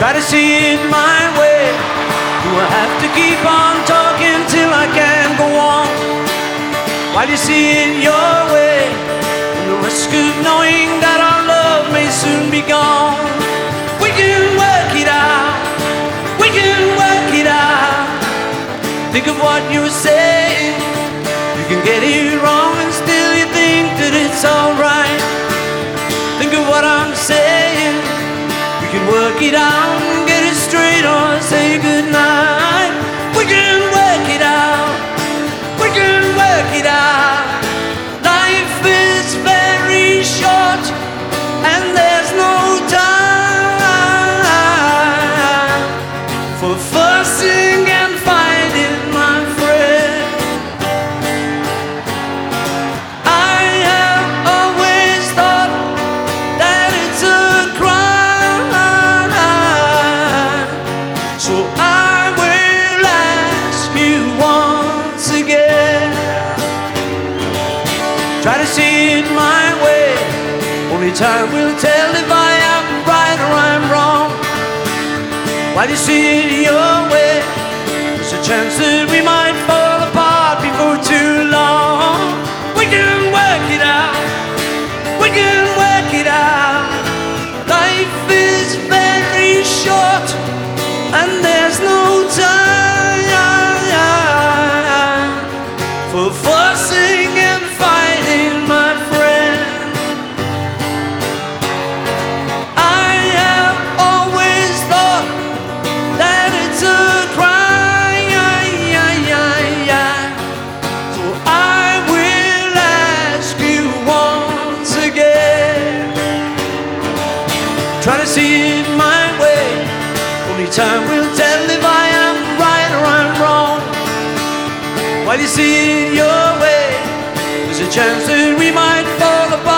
Try to see it my way. Do I have to keep on talking till I can go on? While you see it your way, and the risk of knowing that our love may soon be gone. We can work it out. We can work it out. Think of what you were saying. You can get it wrong and still you think that it's alright. Think of what I'm saying. We can work it out and get it straight or say goodnight. We can work it out. We can work it out. Life is very short and there's no time for fussing and fighting, my friend. I have always thought that it's a crime, so I will ask you once again. Try to see it my way. Only time will tell if I am right or I'm wrong. While you see it your way, there's a chance that we might fall apart before too long. We can work it out. We can work it out. Life is very short and there's no time for fussing and fighting, my friend. I have always thought that it's a crime, so I will ask you once again. Try to see it my way. Only time will tell if I am right or I'm wrong. While you see it your way, there's a chance that we might fall apart